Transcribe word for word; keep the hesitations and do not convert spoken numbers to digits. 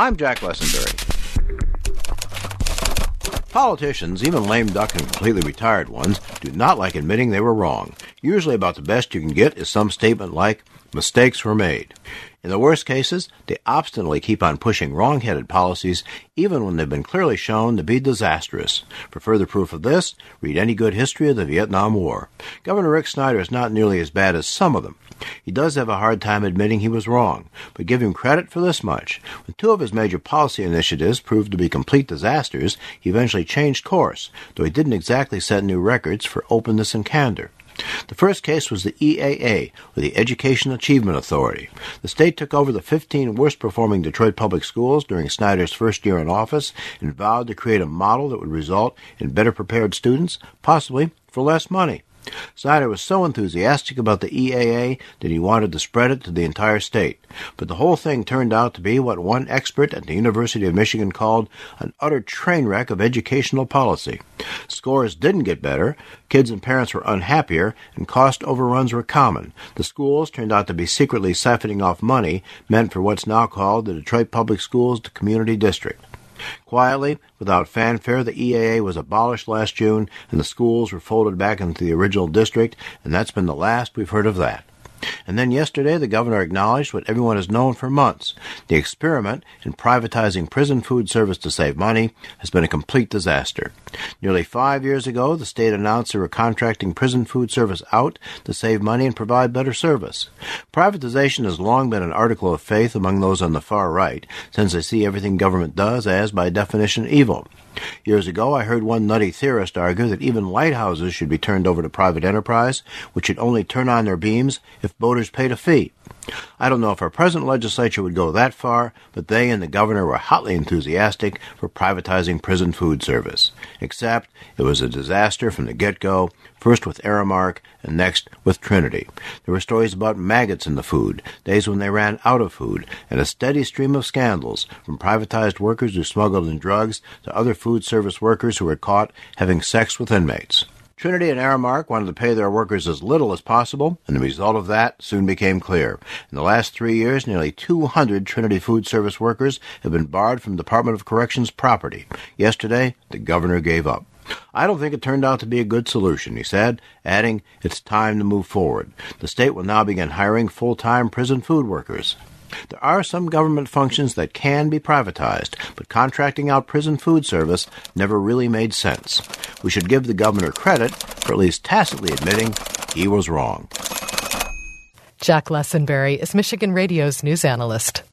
I'm Jack Lessenberry. Politicians, even lame duck and completely retired ones, do not like admitting they were wrong. Usually about the best you can get is some statement like, mistakes were made. In the worst cases, they obstinately keep on pushing wrong-headed policies, even when they've been clearly shown to be disastrous. For further proof of this, read any good history of the Vietnam War. Governor Rick Snyder is not nearly as bad as some of them. He does have a hard time admitting he was wrong, but give him credit for this much. When two of his major policy initiatives proved to be complete disasters, he eventually changed course, though he didn't exactly set new records for openness and candor. The first case was the E A A, or the Education Achievement Authority. The state took over the fifteen worst-performing Detroit public schools during Snyder's first year in office and vowed to create a model that would result in better-prepared students, possibly for less money. Snyder was so enthusiastic about the E A A that he wanted to spread it to the entire state. But the whole thing turned out to be what one expert at the University of Michigan called an utter train wreck of educational policy. Scores didn't get better, kids and parents were unhappier, and cost overruns were common. The schools turned out to be secretly siphoning off money meant for what's now called the Detroit Public Schools Community District. Quietly, without fanfare, the E A A was abolished last June, and the schools were folded back into the original district, and that's been the last we've heard of that. And then yesterday, the governor acknowledged what everyone has known for months. The experiment in privatizing prison food service to save money has been a complete disaster. Nearly five years ago, the state announced they were contracting prison food service out to save money and provide better service. Privatization has long been an article of faith among those on the far right, since they see everything government does as, by definition, evil. Years ago, I heard one nutty theorist argue that even lighthouses should be turned over to private enterprise, which should only turn on their beams if voters paid a fee. I don't know if our present legislature would go that far, but they and the governor were hotly enthusiastic for privatizing prison food service. Except it was a disaster from the get-go, first with Aramark and next with Trinity. There were stories about maggots in the food, days when they ran out of food, and a steady stream of scandals, from privatized workers who smuggled in drugs to other food service workers who were caught having sex with inmates. Trinity and Aramark wanted to pay their workers as little as possible, and the result of that soon became clear. In the last three years, nearly two hundred Trinity food service workers have been barred from Department of Corrections property. Yesterday, the governor gave up. I don't think it turned out to be a good solution, he said, adding, it's time to move forward. The state will now begin hiring full-time prison food workers. There are some government functions that can be privatized, but contracting out prison food service never really made sense. We should give the governor credit for at least tacitly admitting he was wrong. Jack Lessenberry is Michigan Radio's news analyst.